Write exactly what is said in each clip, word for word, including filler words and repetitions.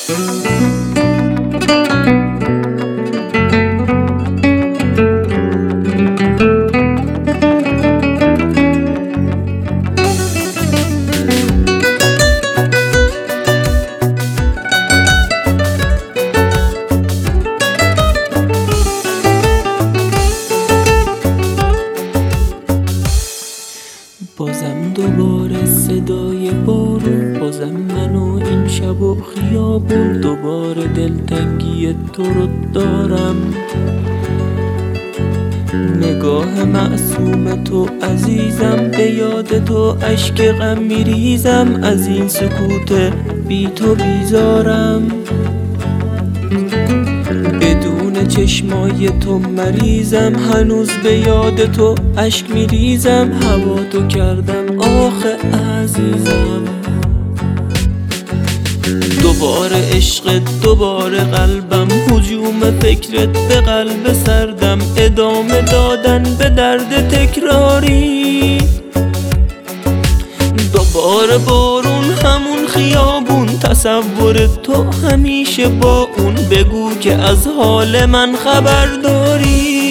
بازم دوباره صدای بارون، بازم من و این شب و خیابون، دوباره دلتنگی تو رو دارم. نگاه معصوم تو عزیزم، به یاد تو اشک غم میریزم، از این سکوت بی تو بیزارم. بدون چشمای تو مریضم، هنوز به یاد تو اشک میریزم، هوا تو کردم آخه عزیزم. دوباره عشقت، دوباره قلبم، هجوم فکرت به قلب سردم، ادامه دادن به درد تکراری. دوباره بارون، همون خیابون، تصور تو همیشه با اون، بگو که از حال من خبر داری.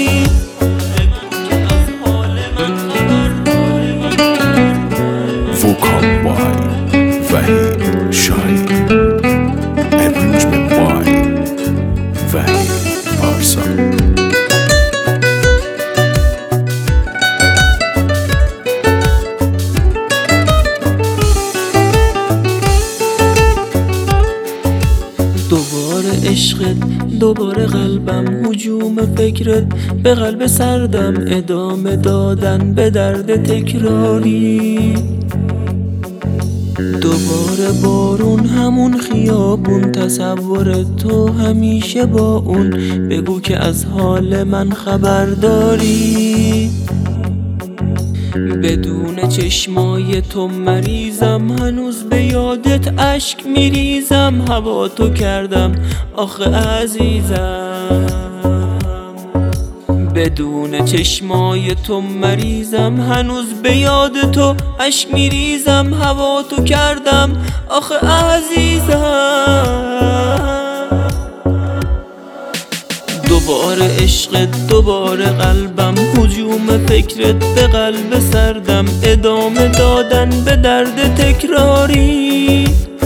Vocal by Vahid Shahid, arrangement by Vahid Parsa. دوباره عشقت، دوباره قلبم، هجوم فکرت به قلب سردم، ادامه دادن به درد تکراری. دوباره بارون، همون خیابون، تصور تو همیشه با اون، بگو که از حال من خبر داری. بدون چشمای تو مریضم، هنوز به یادت اشک میریزم، هوا تو کردم آخه عزیزم. بدون چشمای تو مریضم، هنوز به یاد تو اشک میریزم، هوا تو کردم آخه عزیزم. دوباره عشقت، دوباره قلبم، هجوم فکرت به قلب سردم، ادامه دادن به درد تکراری.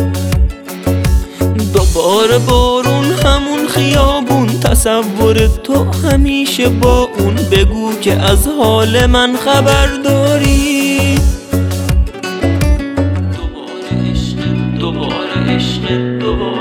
دوباره بارون، همون خیابون، تصور تو همیشه با اون، بگو که از حال من خبر داری. دوباره عشقت، دوباره عشقت، دوباره